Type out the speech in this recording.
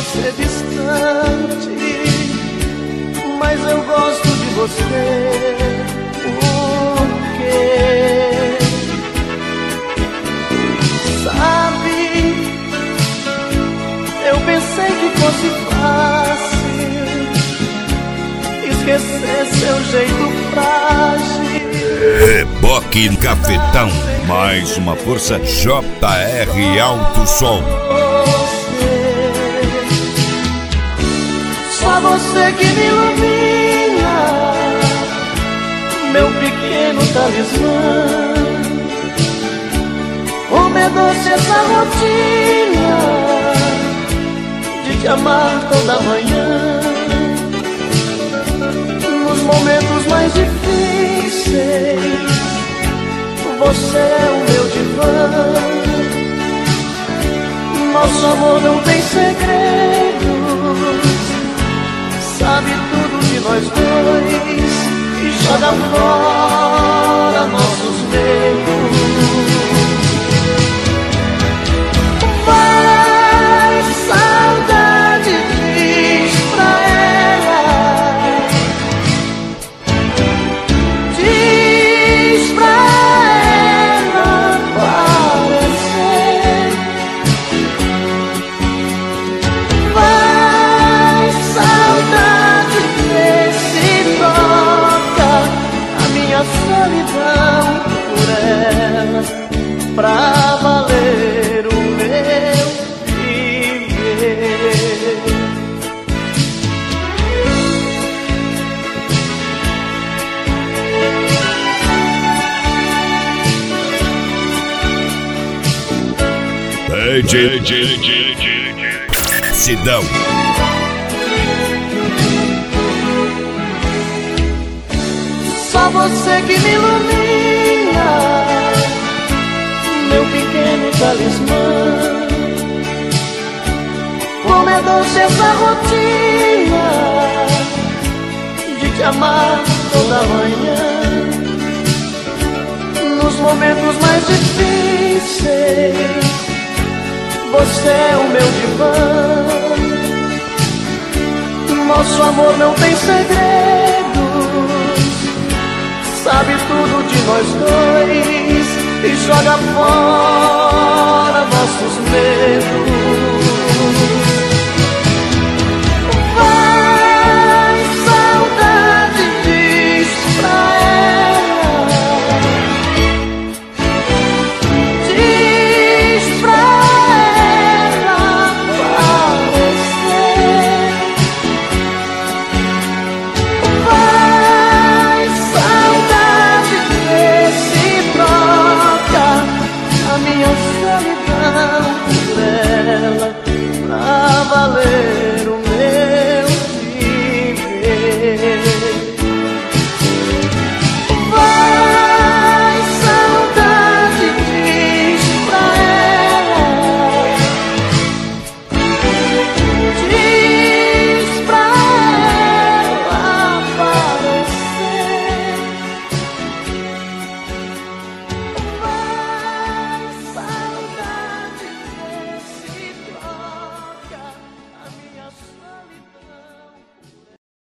você distante, mas eu gosto de você. Por quê? Sabe, eu pensei que fosse fácil esquecer seu jeito frágil. Reboque Cafetão, mais uma força JR Alto Som. Só você que me ilumina, meu pequeno talismã. Como é doce essa rotina de te amar toda manhã. Nos momentos mais difíceis, você é o meu divã. Nosso amor não tem segredos, sabe tudo de nós dois e joga fora nossos medos. Vai, saudade, diz pra ela, diz pra ela aparecer. Vai, saudade, vê se toca a minha solidão por ela, pra valer o meu viver. Sidão. Só você que me ilumina, meu pequeno talismã. Como é doce essa rotina de te amar toda manhã. Nos momentos mais difíceis, você é o meu divã. Nosso amor não tem segredos, sabe tudo de nós dois e joga fora